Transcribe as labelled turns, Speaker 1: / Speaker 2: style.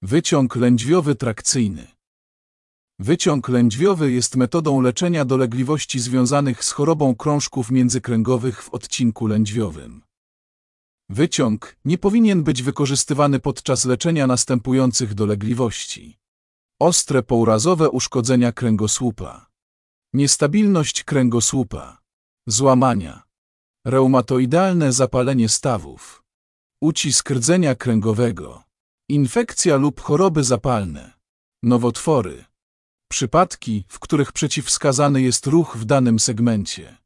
Speaker 1: Wyciąg lędźwiowy trakcyjny. Wyciąg lędźwiowy jest metodą leczenia dolegliwości związanych z chorobą krążków międzykręgowych w odcinku lędźwiowym. Wyciąg nie powinien być wykorzystywany podczas leczenia następujących dolegliwości: ostre pourazowe uszkodzenia kręgosłupa, niestabilność kręgosłupa, złamania, reumatoidalne zapalenie stawów, ucisk rdzenia kręgowego, infekcja lub choroby zapalne, nowotwory, przypadki, w których przeciwwskazany jest ruch w danym segmencie.